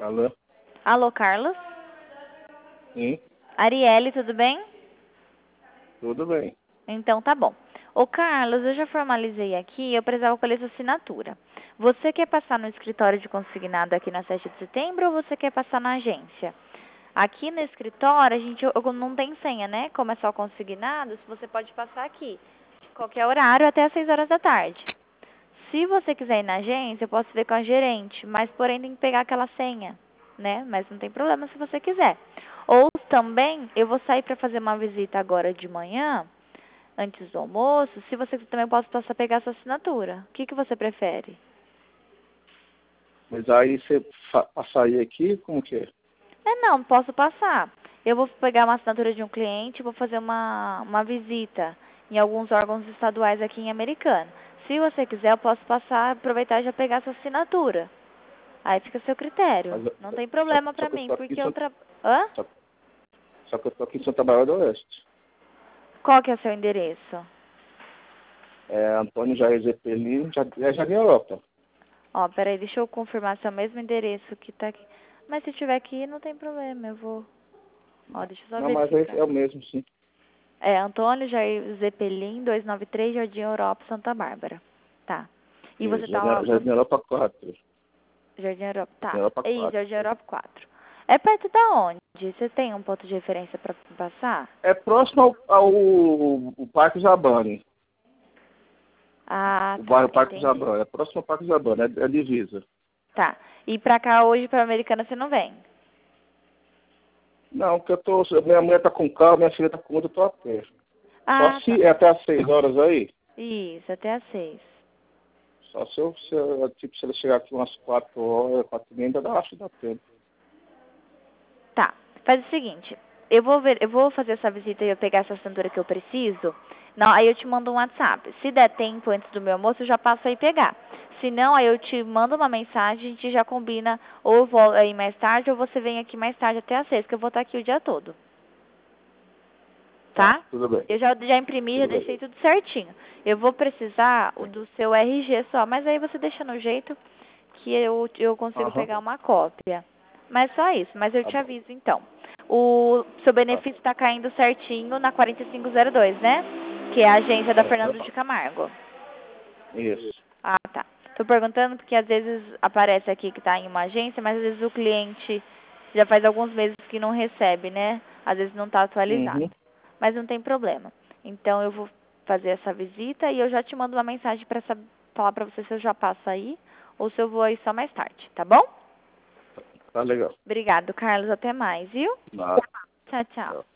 Alô? Alô, Carlos? Sim, Arielle, tudo bem? tudo bem. Então tá bom. Ô, Carlos, eu já formalizei aqui, eu precisava colher sua assinatura. Você quer passar no escritório de consignado aqui na 7 de setembro ou você quer passar na agência? Aqui no escritório, eu não tem senha, né? Como é só consignado, você pode passar aqui. Qualquer horário, até às 6 horas da tarde. Se você quiser ir na agência, eu posso ver com a gerente, mas porém tem que pegar aquela senha, né? Mas não tem problema se você quiser. Ou também, eu vou sair para fazer uma visita agora de manhã, antes do almoço. Se você também posso passar a pegar a sua assinatura. O que você prefere? Mas aí você sair aqui, como que é? Não, posso passar. Eu vou pegar uma assinatura de um cliente, vou fazer uma visita em alguns órgãos estaduais aqui em Americana. Se você quiser, eu posso passar, aproveitar e já pegar a sua assinatura. Aí fica a seu critério. Mas, Não tem só, problema só pra que eu mim, tô aqui em porque eu Santa, tra... Hã? só, só que eu tô aqui em Santa Bárbara do Oeste. Qual que é o seu endereço? É Antônio Jair Zeppelin, Jardim Europa. Ó, peraí, deixa eu confirmar se é o mesmo endereço que tá aqui. Mas se tiver aqui, não tem problema, eu vou... Ó, deixa eu só Não, mas aí verificar. é o mesmo, sim. É, Antônio Jair Zeppelin, 293, Jardim Europa, Santa Bárbara. Tá. E você Isso, tá... Jardim Europa 4. Jardim Europa, Jardim tá. Europa É isso, 4. Jardim Europa 4. É perto da onde? Você tem um ponto de referência pra passar? É próximo ao Parque Zabane. Ah, O tá, bairro Parque entendi. Zabane. É próximo ao Parque Zabane, é divisa. Tá. E pra cá hoje, pra Americana, você não vem? Não, porque minha mulher tá com carro, minha filha tá com outra, eu tô a pé. Só Ah, tá. se é até às 6 horas aí. Isso, até às 6. Só se ele chegar aqui umas 4 horas, 4h30, ainda acho que dá tempo. Tá. Faz o seguinte, eu vou fazer essa visita e eu pegar essa assinatura que eu preciso. Não, aí eu te mando um WhatsApp. Se der tempo antes do meu almoço, eu já passo aí pegar. Se não, aí eu te mando uma mensagem, a gente já combina, ou eu vou aí mais tarde, ou você vem aqui mais tarde até às 6, que eu vou estar aqui o dia todo. Tá, Tá? tudo bem, Eu já imprimi, já tudo bem. deixei tudo certinho. Eu vou precisar o do seu RG só, mas aí você deixa no jeito que eu consigo Aham, pegar uma cópia. Mas só isso, mas eu tá te bom. aviso então. O seu Tá. benefício está caindo certinho na 4502, né? Que é a agência da Aham, Fernando de Camargo. isso. Ah, tá. Tô perguntando porque às vezes aparece aqui que tá em uma agência, mas às vezes o cliente já faz alguns meses que não recebe, né? Às vezes não tá atualizado. Uhum. Mas não tem problema. Então eu vou fazer essa visita e eu já te mando uma mensagem para falar para você se eu já passo aí ou se eu vou aí só mais tarde, tá bom? Tá legal. Obrigado, Carlos. Até mais, viu? Nada. Tchau, tchau. Tchau.